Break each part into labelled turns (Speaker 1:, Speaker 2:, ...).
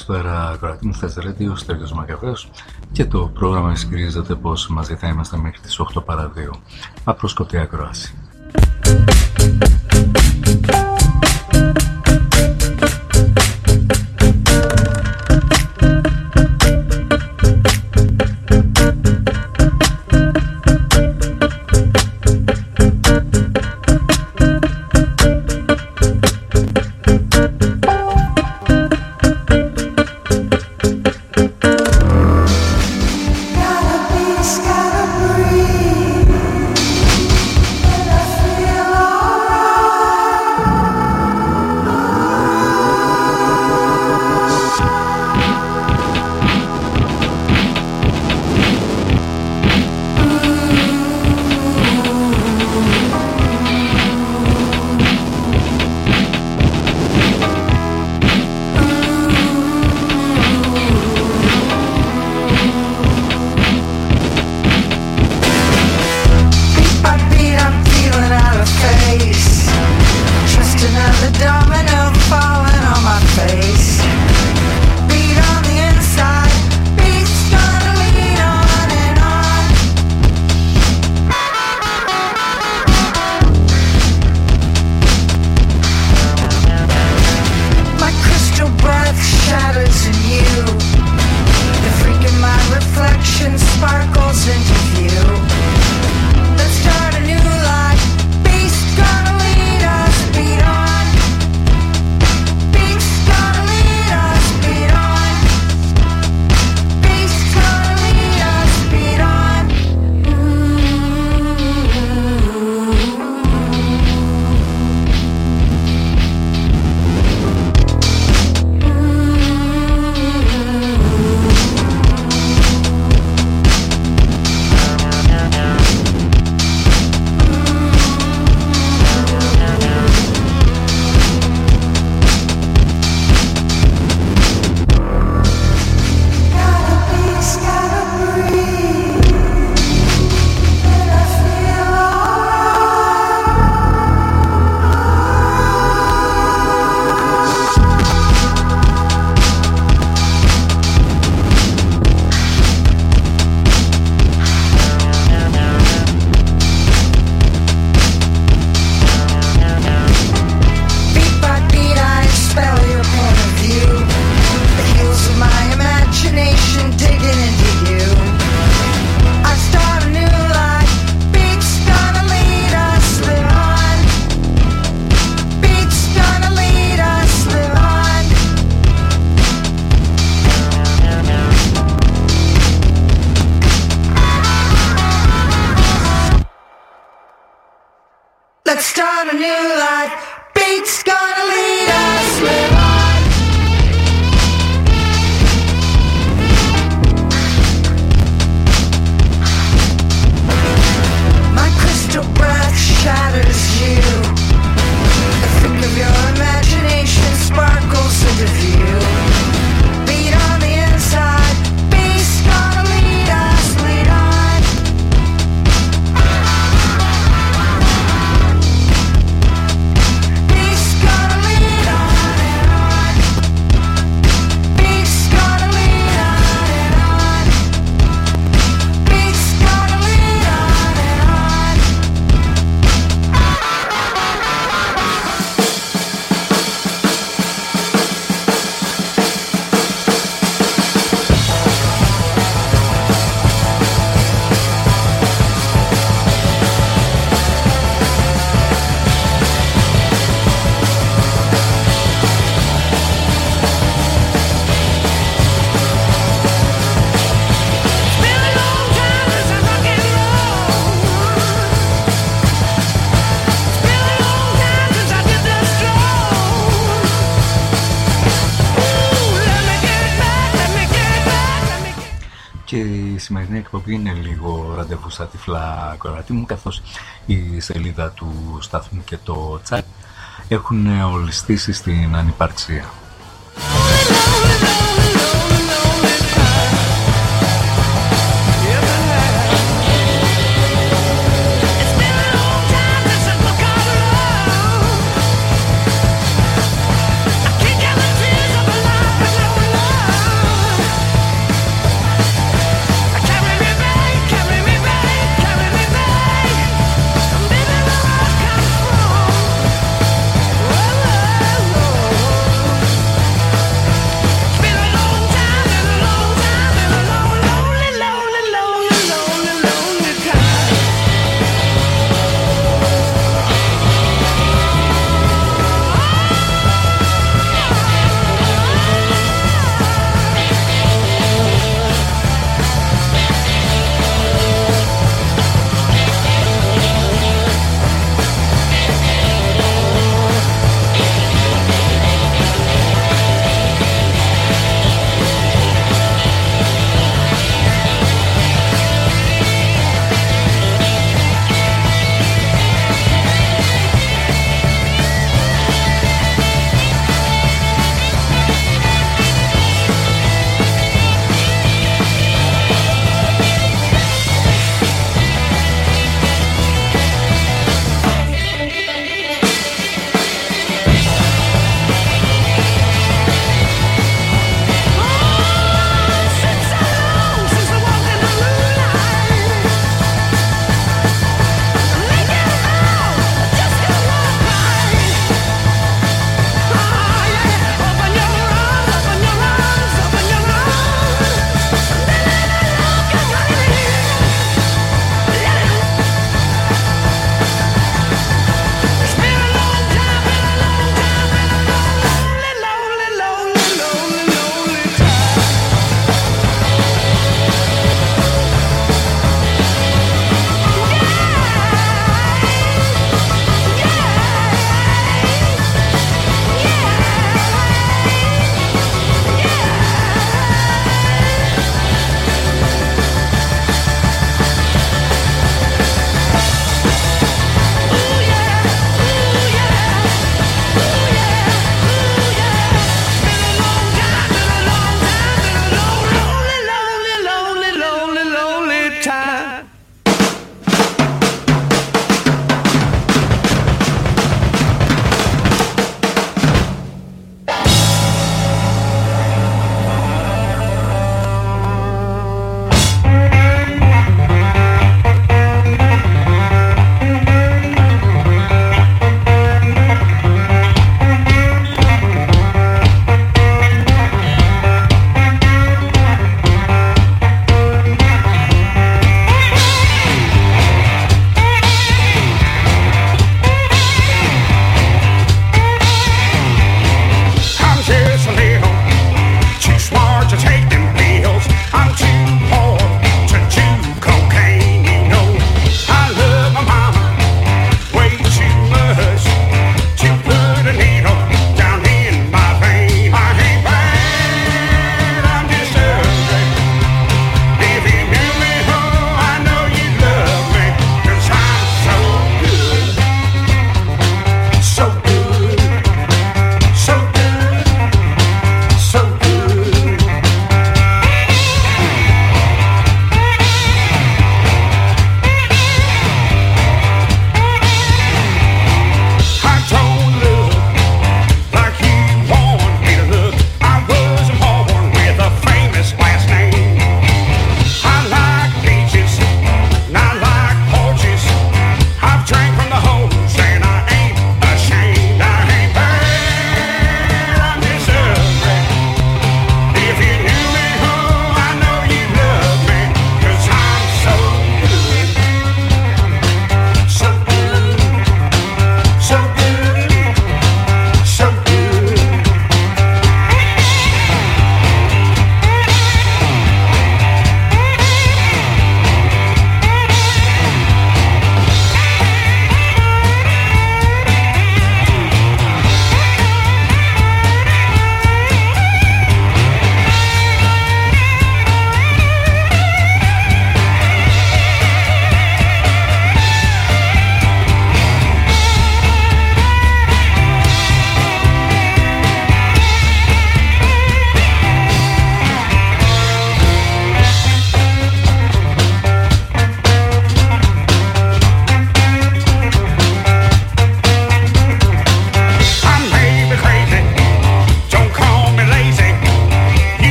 Speaker 1: στο αέρα ακροατή μου Fest Radio, Στέλιος Μακαβέος, και το πρόγραμμα ισχυρίζεται πως μαζί θα είμαστε μέχρι τις 8 παρά 2. Απρόσκοπτη ακρόαση. Η σημερινή εκπομπή είναι λίγο ραντεβού στα τυφλά ακροατή μου, καθώς η σελίδα του σταθμού και το chat έχουν ολιστήσει στην ανυπαρξία.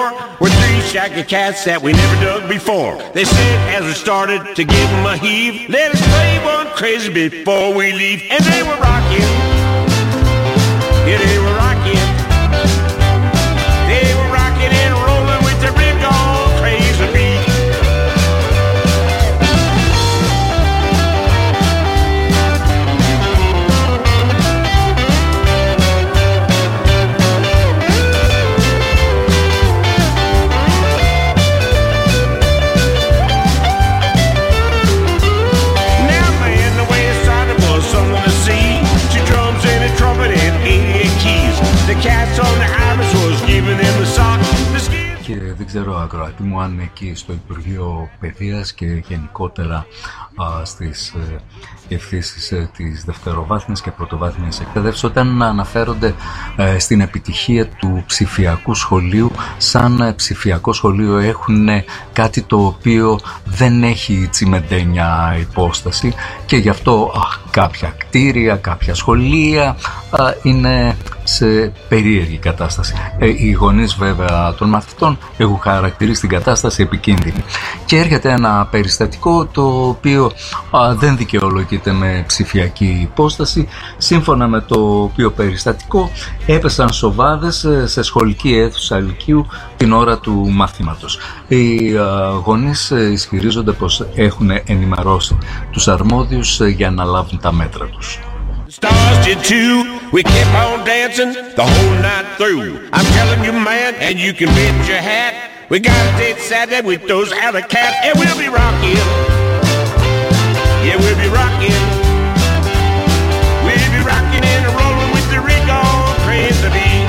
Speaker 2: door were three shaggy cats that we never dug before. They said as we started to give them a heave, let us play one crazy before we leave. And they were rocking. Yeah, they were rocking. They were rocking and rolling with the big old crazy beat.
Speaker 1: Και δεν ξέρω, ακροατή μου, αν εκεί στο Υπουργείο Παιδείας και γενικότερα στις ευθύσεις της δευτεροβάθμιας και πρωτοβάθμιας εκπαίδευσης, όταν αναφέρονται στην επιτυχία του ψηφιακού σχολείου, σαν ψηφιακό σχολείο έχουν κάτι το οποίο δεν έχει τσιμεντένια υπόσταση, και γι' αυτό κάποια κτίρια, κάποια σχολεία είναι σε περίεργη κατάσταση. Οι γονείς βέβαια των μαθητών έχουν χαρακτηρίσει την κατάσταση επικίνδυνη, και έρχεται ένα περιστατικό το οποίο δεν δικαιολογείται με ψηφιακή υπόσταση, σύμφωνα με το οποίο περιστατικό έπεσαν σοβάδες σε σχολική αίθουσα λυκείου την ώρα του μαθήματος. Οι γονείς ισχυρίζονται πως έχουν ενημερώσει τους αρμόδιους για να λάβουν τα μέτρα τους.
Speaker 2: Stars did too. We kept on dancing the whole night through. I'm telling you, man, and you can bet your hat, we got a date Saturday with those alley cats, and we'll be rocking. Yeah, we'll be rocking. We'll be rocking and rolling with the rig on crazy beat.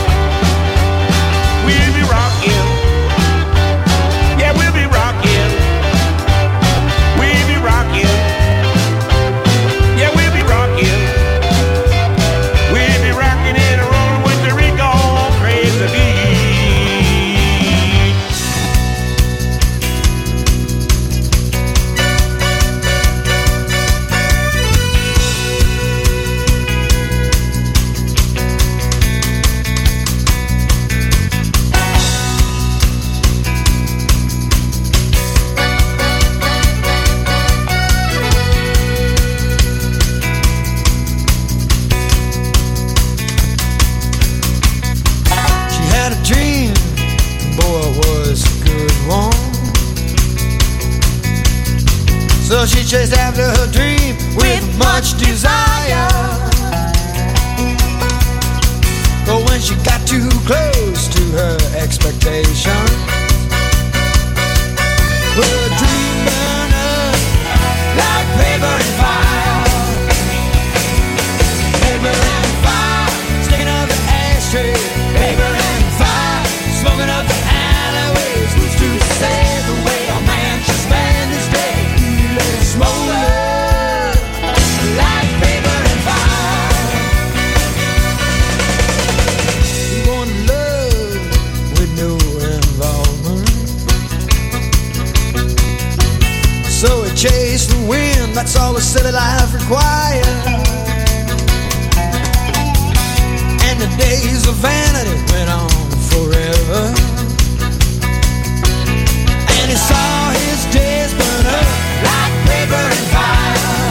Speaker 2: We'll be rocking. Yeah, we'll be rocking. We'll be rocking. Yeah, we'll be rocking.
Speaker 3: So she chased after her dream with much desire. But when she got too close to her expectation, well, her dream burned up like paper and fire. Paper and fire, sticking up the ashtray. Paper and fire, smoking up the alleyways. Who's to say the way a man should spend his day? Smoking like paper and fire. You want love with no involvement, so it chased the wind. That's all the city life required. And the days of vanity went on forever. And he saw his days burn up like paper and fire.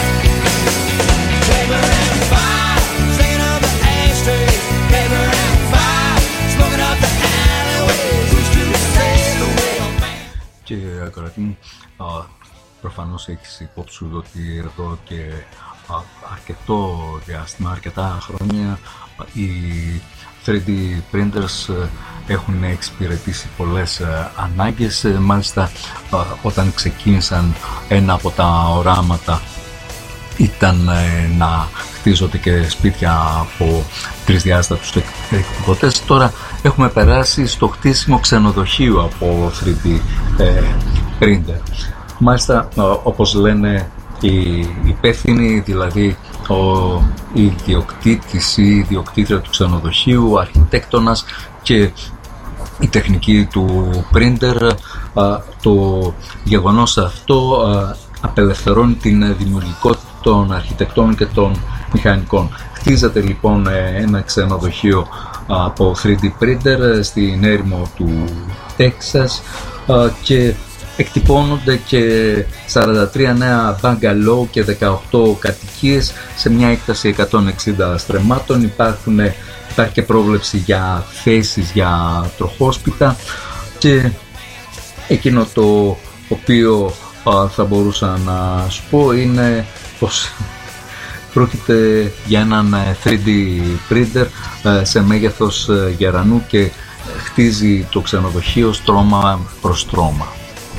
Speaker 3: Paper and fire, singing up the ashtray. Paper and fire, smoking up the alleyways. Who's to say the way of man?
Speaker 1: Και ακροατή μου, προφανώς έχεις υπόψη σου ότι εδώ και αρκετό διάστημα, αρκετά χρόνια, οι 3D printers έχουν εξυπηρετήσει πολλές ανάγκες. Μάλιστα, όταν ξεκίνησαν, ένα από τα οράματα ήταν να χτίζονται και σπίτια από τρισδιάστατους εκτυπωτές. Τώρα έχουμε περάσει στο χτίσιμο ξενοδοχείου από 3D printer. Μάλιστα, όπως λένε οι υπεύθυνοι, δηλαδή η ιδιοκτήτης ή η ιδιοκτήτρια του ξενοδοχείου, ο αρχιτέκτονας και η τεχνική του printer, το γεγονός αυτό απελευθερώνει την δημιουργικότητα των αρχιτεκτών και των μηχανικών. Χτίζεται λοιπόν ένα ξενοδοχείο από 3D printer στην έρημο του Τέξας και εκτυπώνονται και 43 νέα μπαγκαλό και 18 κατοικίες σε μια έκταση 160 στρεμμάτων. Υπάρχει και πρόβλεψη για θέσεις για τροχόσπιτα, και εκείνο το οποίο θα μπορούσα να σου πω είναι πως πρόκειται για έναν 3D printer σε μέγεθος γερανού και χτίζει το ξενοδοχείο στρώμα προς στρώμα.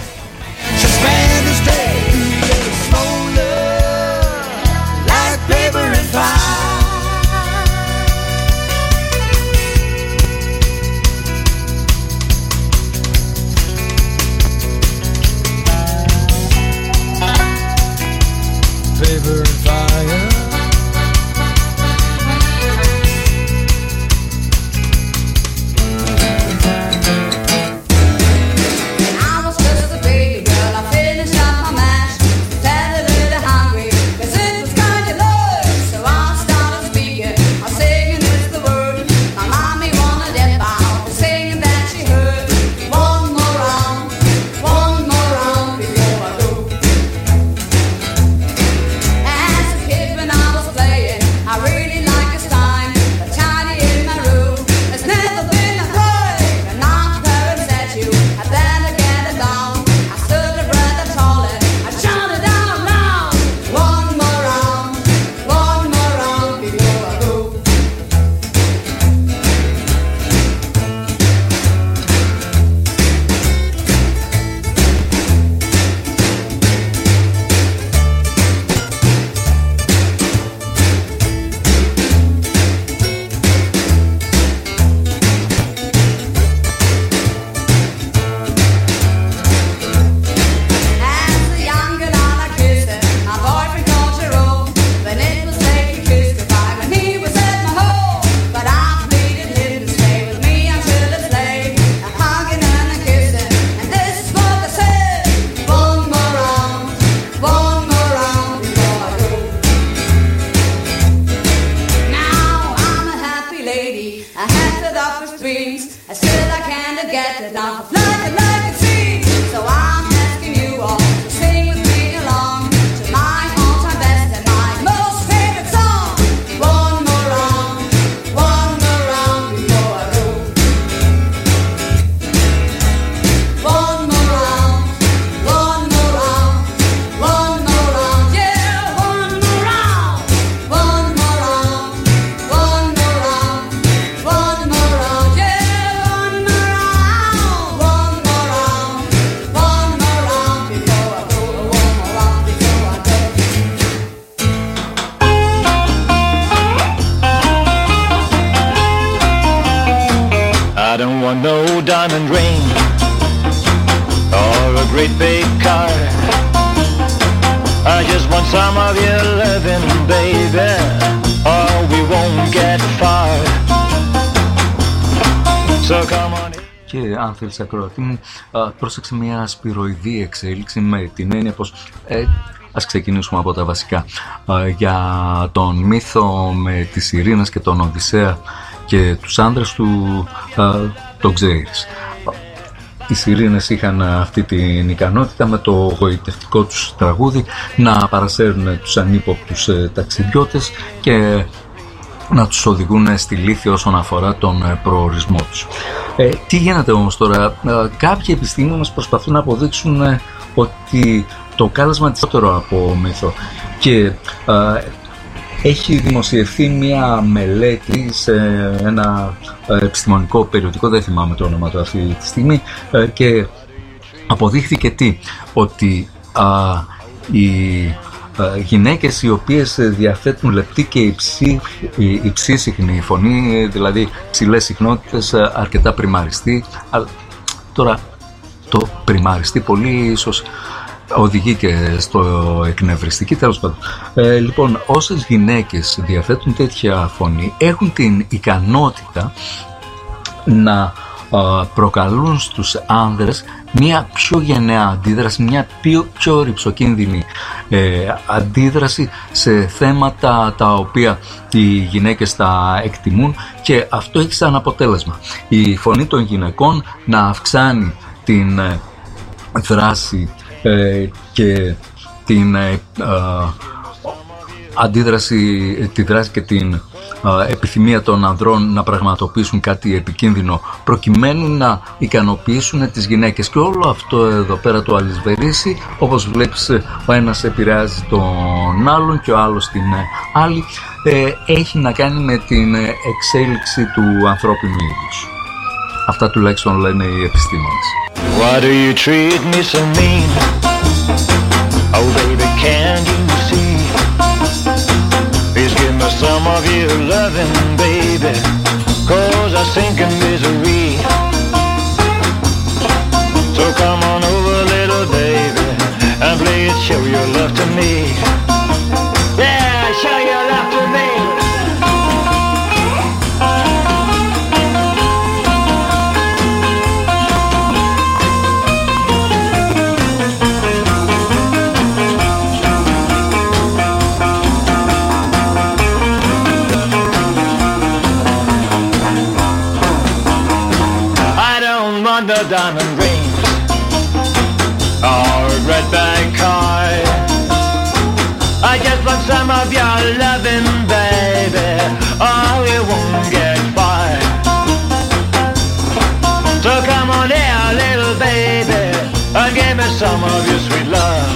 Speaker 1: Και αν θέλεις, ακροατή μου, πρόσεξε μια σπυροειδή εξέλιξη, με την έννοια πως ας ξεκινήσουμε από τα βασικά. Για τον μύθο με τις Ειρήνες και τον Οδυσσέα και τους άντρες του, το ξέρεις. Οι Σιρήνες είχαν αυτή την ικανότητα με το γοητευτικό τους τραγούδι να παρασέρουν τους ανύποπτους ταξιδιώτες και να τους οδηγούν στη λύθη όσον αφορά τον προορισμό τους. Τι γίνεται όμως τώρα? Κάποιοι επιστήμονες προσπαθούν να αποδείξουν ότι το κάλεσμα είναι περισσότερο από μύθο, και έχει δημοσιευθεί μία μελέτη σε ένα επιστημονικό περιοδικό, δεν θυμάμαι το όνομα του αυτή τη στιγμή, και αποδείχθηκε ότι οι γυναίκες οι οποίες διαθέτουν λεπτή και υψίσυχνη φωνή, δηλαδή ψηλές συχνότητες, αρκετά πριμαριστή, αλλά τώρα το πριμαριστή πολύ ίσως οδηγεί και στο εκνευριστική, τέλος πάντων. Λοιπόν, όσες γυναίκες διαθέτουν τέτοια φωνή έχουν την ικανότητα να προκαλούν στους άνδρες μια πιο γενναία αντίδραση, μια πιο ρυψοκίνδυνη αντίδραση σε θέματα τα οποία οι γυναίκες τα εκτιμούν, και αυτό έχει σαν αποτέλεσμα η φωνή των γυναικών να αυξάνει την δράση και την αντίδραση, τη δράση και την επιθυμία των ανδρών να πραγματοποιήσουν κάτι επικίνδυνο προκειμένου να ικανοποιήσουν τις γυναίκες. Και όλο αυτό εδώ πέρα το αλυσβερίσι, όπως βλέπεις, ο ένας επηρεάζει τον άλλον και ο άλλος την άλλη, έχει να κάνει με την εξέλιξη του ανθρώπινου είδους. Αυτά τουλάχιστον λένε οι επιστήμονες.
Speaker 4: Why do you treat me so mean? Oh baby, can't you see? Please give me some of your loving, baby, 'cause I sink in misery. So come on over, little baby, and please show your love to me. Yeah, show your love to me. The diamond rings or a red bag card, I just want some of your loving, baby, or you won't get far. So come on here, little baby, and give me some of your sweet love.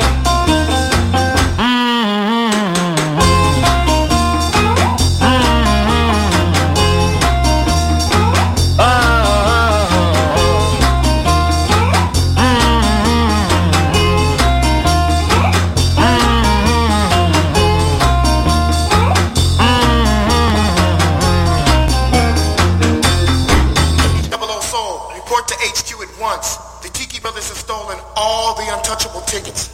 Speaker 5: The Tiki Brothers have stolen all the untouchable tickets.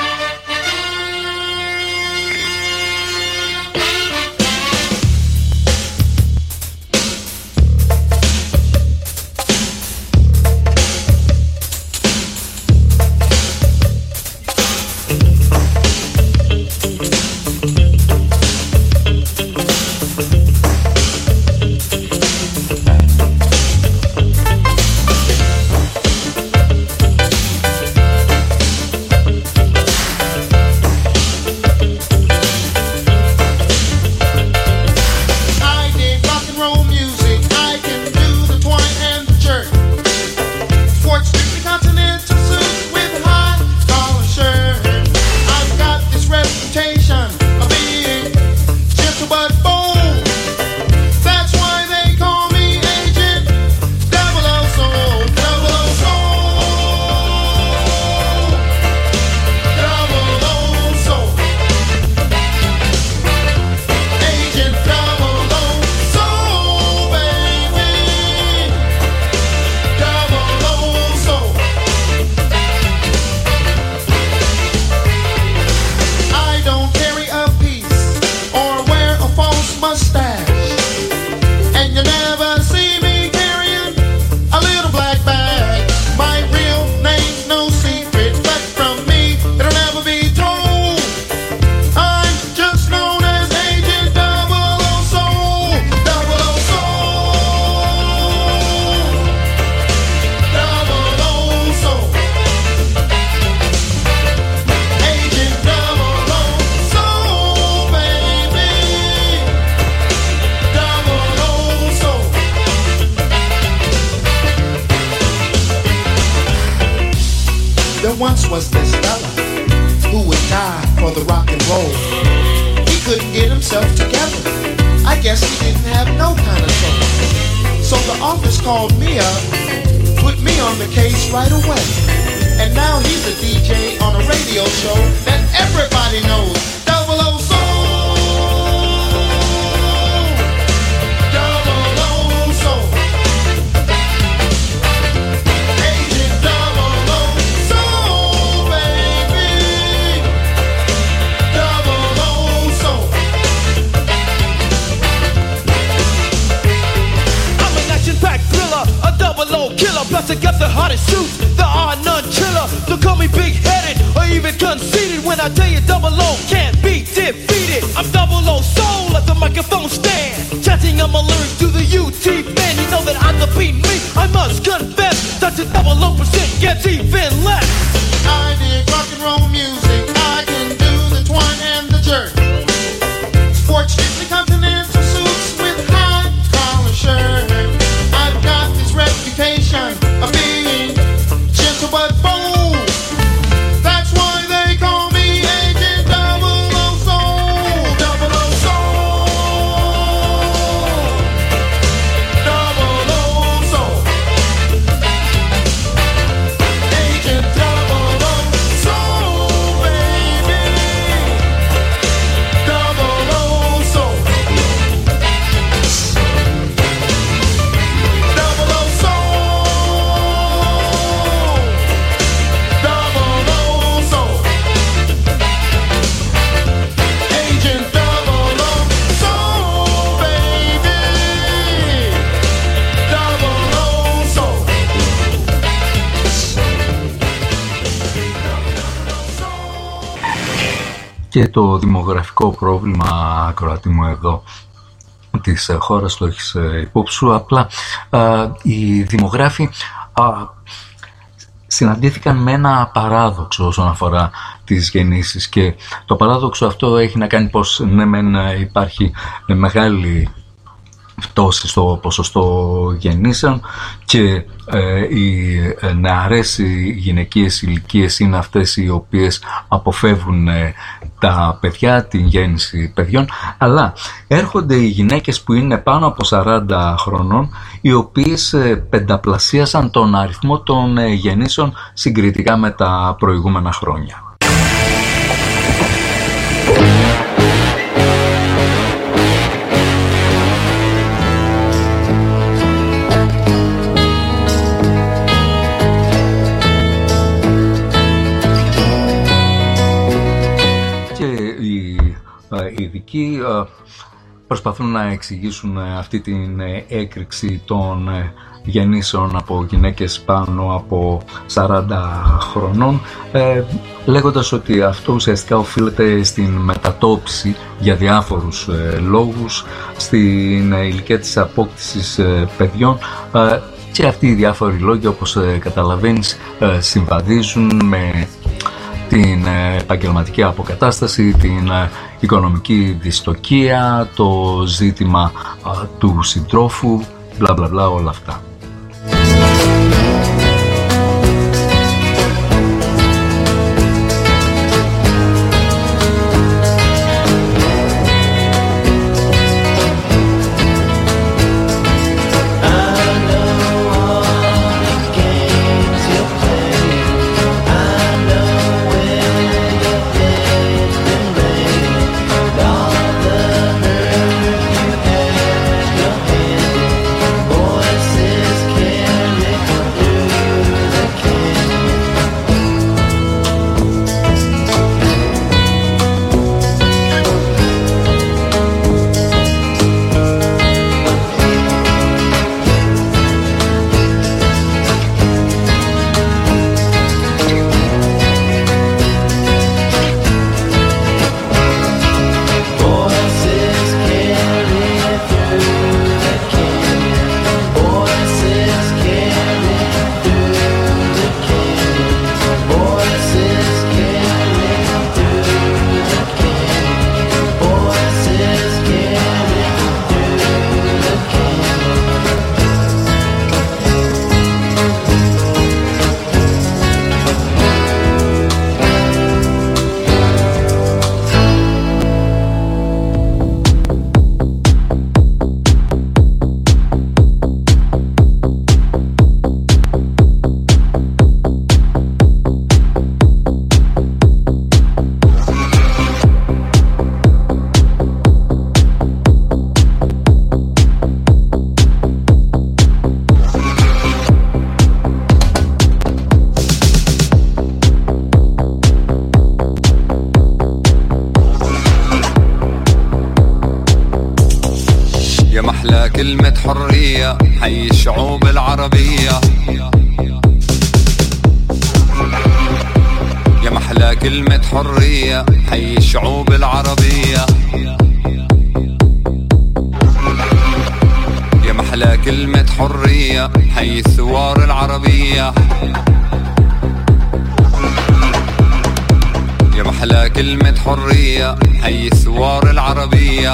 Speaker 5: once was this fella who would die for the rock and roll. He couldn't get himself together. I guess he didn't have no kind of soul. So the office called me up, put me on the case right away. And now he's a DJ on a radio show that everybody knows. Double O Soul. Double O Soul. Agent Double O Soul, baby. Double O Soul.
Speaker 3: I'm an action-packed thriller, a double O hottest suits, there are none chiller. So call me big-headed or even conceited when I tell you double O can't be defeated. I'm double O soul at the microphone stand, chanting on my lyrics to the UT band. You know that I'm the beat me, I must confess that the double O% gets even less.
Speaker 5: I dig rock and roll music, I can do the twang and the jerk. Sport strictly continental suits with high collar shirt. I've got this reputation of being gentle but bold. That's why they call me Agent Double O Soul. Double O Soul. Double O Soul. Agent Double O Soul, baby. Double O Soul. Double O Soul. Double O Soul. Agent Double O Soul, baby. Double O Soul.
Speaker 1: Και το δημογραφικό πρόβλημα, ακροατή μου, εδώ της χώρας το έχεις υπόψη σου. Απλά οι δημογράφοι συναντήθηκαν με ένα παράδοξο όσον αφορά τις γεννήσεις, και το παράδοξο αυτό έχει να κάνει πως ναι μεν υπάρχει μεγάλη πτώση στο ποσοστό γεννήσεων και οι νεαρές, οι γυναικείες ηλικίες είναι αυτές οι οποίες αποφεύγουν τα παιδιά, την γέννηση παιδιών, αλλά έρχονται οι γυναίκες που είναι πάνω από 40 χρονών, οι οποίες πενταπλασίασαν τον αριθμό των γεννήσεων συγκριτικά με τα προηγούμενα χρόνια. Οι ειδικοί προσπαθούν να εξηγήσουν αυτή την έκρηξη των γεννήσεων από γυναίκες πάνω από 40 χρονών, λέγοντας ότι αυτό ουσιαστικά οφείλεται στην μετατόπιση για διάφορους λόγους στην ηλικία της απόκτησης παιδιών, και αυτοί οι διάφοροι λόγοι, όπως καταλαβαίνεις, συμβαδίζουν με την επαγγελματική αποκατάσταση, την οικονομική δυστοκία, το ζήτημα του συντρόφου, μπλα μπλα μπλα, όλα αυτά.
Speaker 6: كلمة حرية حي الشعوب العربية كلمة حرية حي الشعوب العربية. يا محلى كلمة حرية حي الثوار العربية. يا محلى كلمة حرية حي الثوار العربية.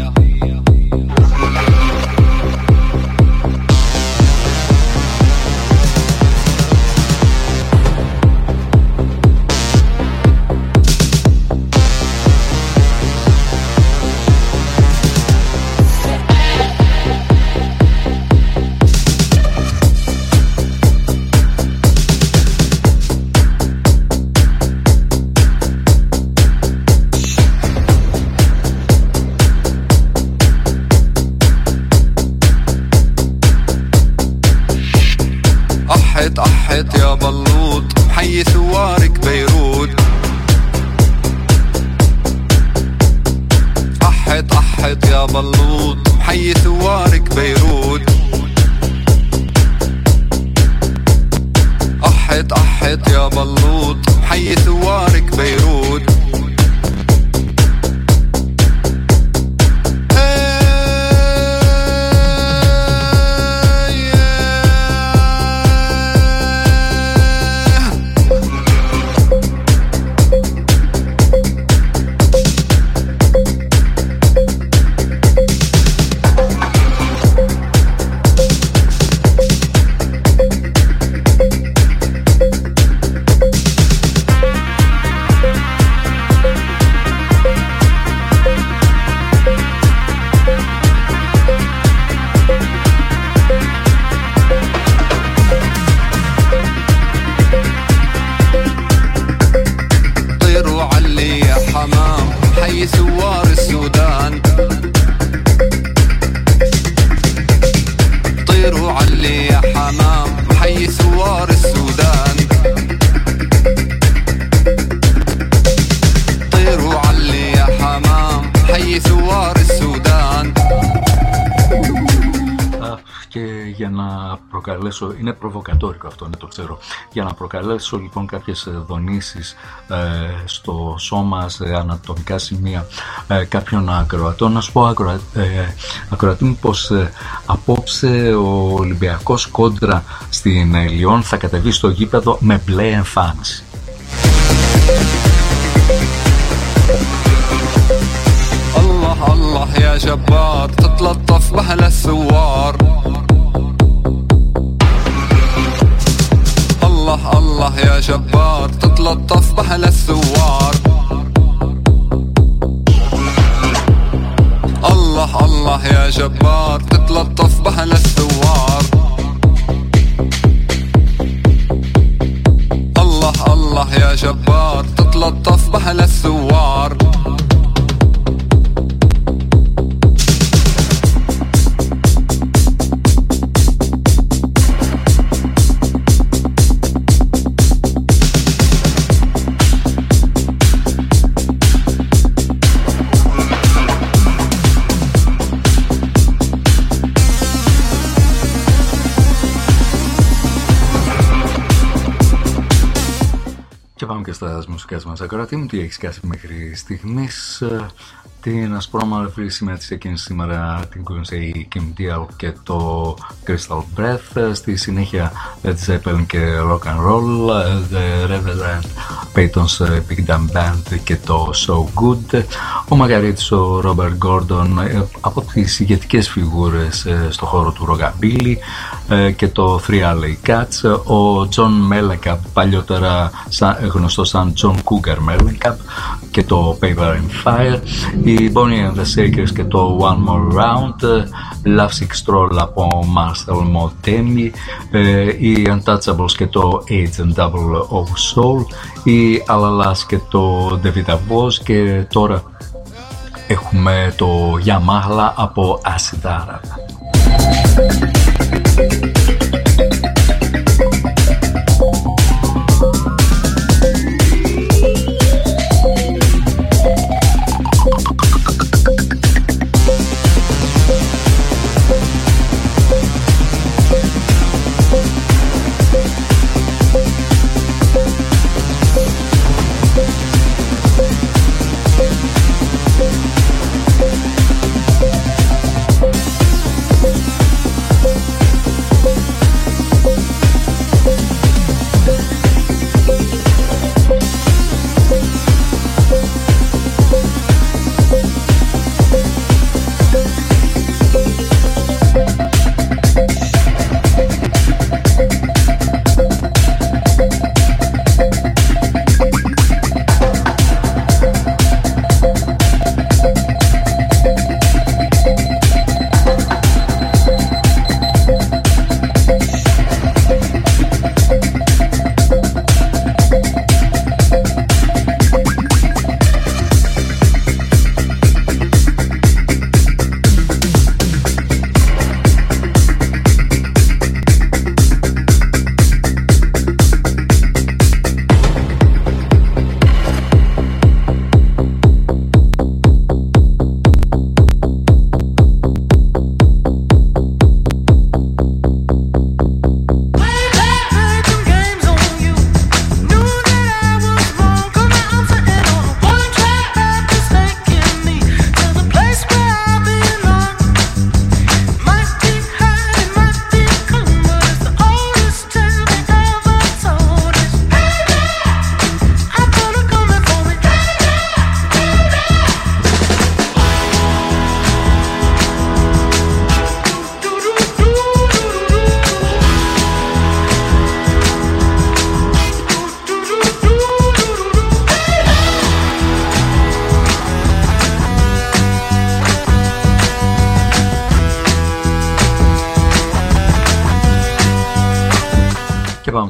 Speaker 6: أحت يا بلوط حي ثوارك بيروت. أحت يا بلوط حي ثوارك بيروت. أحت يا بلوط حي ثوارك بيروت. حي ثوار السودان. طيروا علي يا حمام حي ثوار السودان. طيروا علي يا حمام حي ثوار السودان.
Speaker 1: Και για να προκαλέσω, είναι προβοκατόρικο αυτό, ναι, το ξέρω, για να προκαλέσω λοιπόν κάποιες δονήσεις στο σώμα, σε ανατομικά σημεία κάποιων ακροατών, να σου πω ακροατή μου πως απόψε ο Ολυμπιακός κόντρα στην Λιόν θα κατεβεί στο γήπεδο με μπλε εμφάνιση.
Speaker 6: الله الله يا جبار تتلطف بأهل الثوار. الله الله يا جبار تتلطف بأهل الثوار. الله الله يا جبار تتلطف بأهل الثوار. الله الله يا جبار تتلطف بأهل الثوار.
Speaker 1: Και πάμε και στα μουσικά μας ακροατή μου. Τι έχεις κάνει μέχρι στιγμής? Την ασπρόμαυρη σήμερα της εκείνης σήμερα την Quincy Kim Deal και το Crystal Breath. Στη συνέχεια Led Zeppelin και Rock and Roll, The Reverend Peyton's Big Damn Band και το So Good. Ο Μαργαρίτης, ο Robert Gordon, από τις ηγετικές φιγούρες στο χώρο του Rockabilly, και το Three Alley Cats. Ο John Mellencamp, παλιότερα γνωστό σαν John Cougar Mellencamp, και το Paper and Fire. Η Bonnie and the Shakers και το One More Round. Lovesick Stroll από Marcel Montemi. Οι Untouchables και το Agent Double O Soul. Οι Alalas και το David Avos. Και τώρα έχουμε το Yamahla από Acid Arab.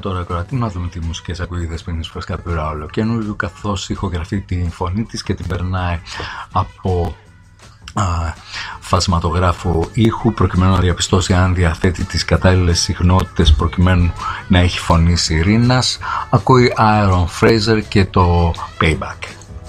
Speaker 1: τώρα ακροατή, να δούμε τι μουσικές ακούει η Δεσποινής Φρεσκαπούρα ολοκαίνουργου, καθώς ηχογραφεί τη φωνή της και την περνάει από φασματογράφο ήχου προκειμένου να διαπιστώσει αν διαθέτει τις κατάλληλες συχνότητες προκειμένου να έχει φωνή σιρήνας. Ακούει Aaron Fraser και το Payback.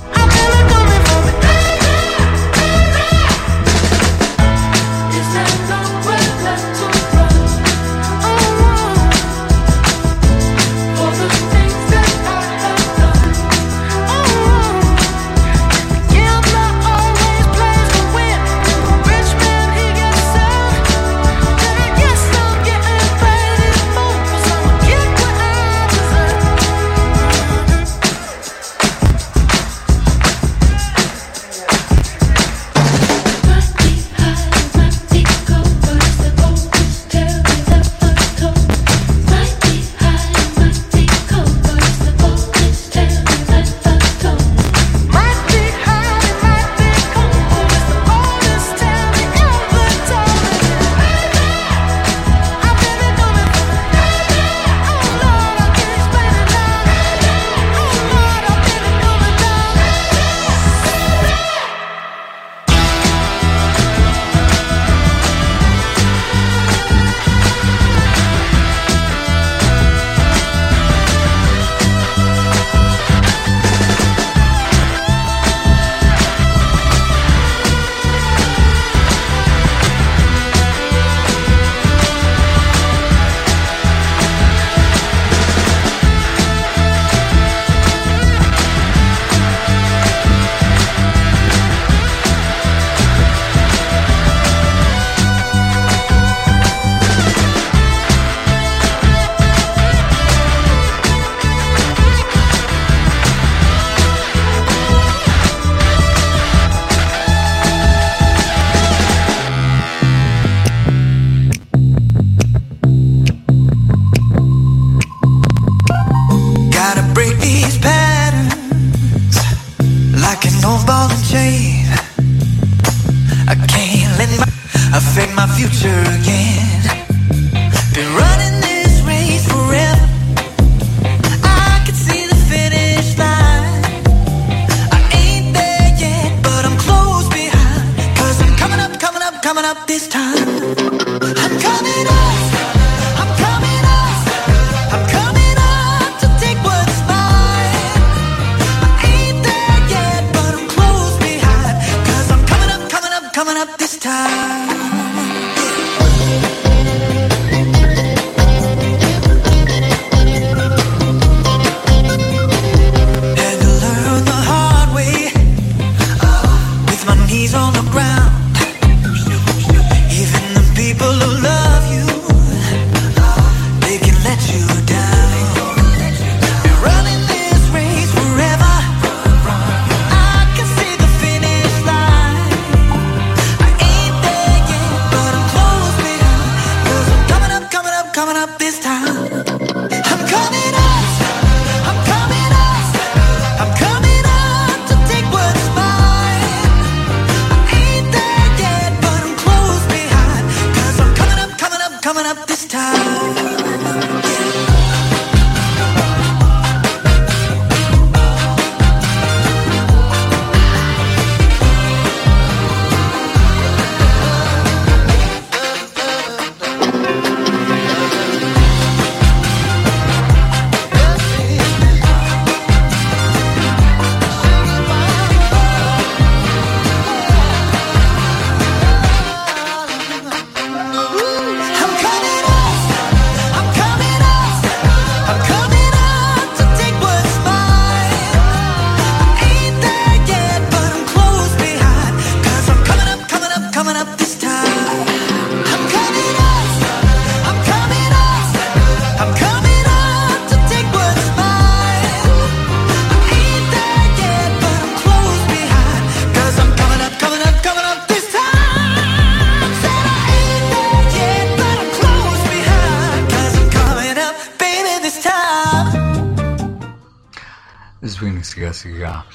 Speaker 1: Σβήνει σιγά σιγά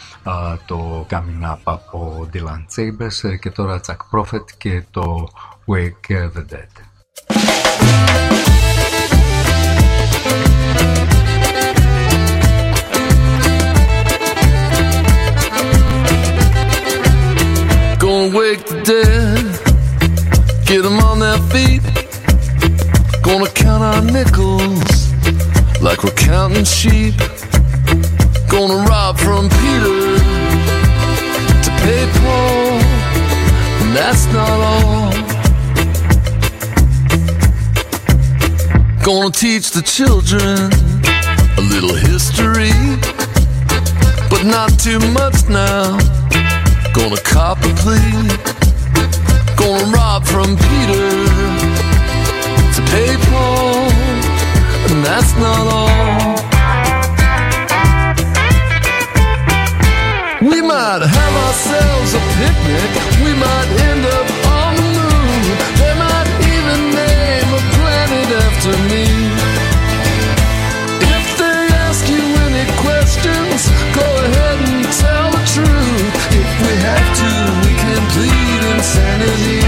Speaker 1: το Coming Up από Dylan Chambers και τώρα Jack Prophet και το Wake the Dead.
Speaker 7: dead, get them on their feet. Gonna count our nickels like we're counting sheep. Gonna rob from Peter to pay Paul, and that's not all. Gonna teach the children a little history, but not too much now. Gonna cop a plea. Gonna rob from Peter to pay Paul, and that's not all. We might have ourselves a picnic, we might end up on the moon. They might even name a planet after me. If they ask you any questions, go ahead and tell the truth. If we have to, we can plead insanity.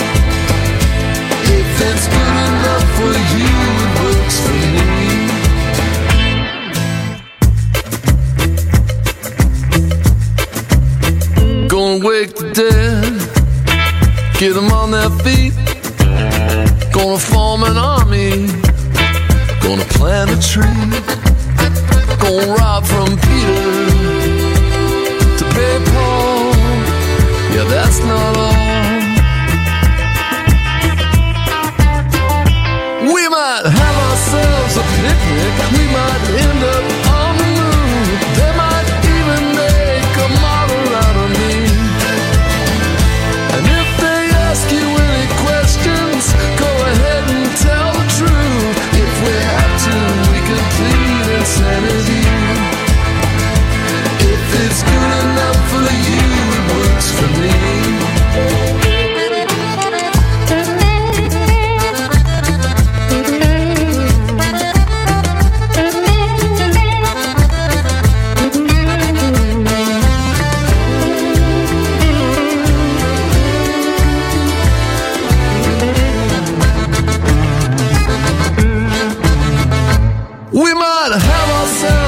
Speaker 7: If it's good enough for you, it works for me. Gonna wake the dead, get them on their feet. Gonna form an army, gonna plant a tree. Gonna rob from Peter to pay Paul, yeah, that's not all. We might have ourselves a picnic, we might end up on the moon. They might even make a model out of me. And if they ask you any questions, go ahead and tell the truth. If we have to, we can plead insanity. If it's good enough for you, it works for me. We might have ourselves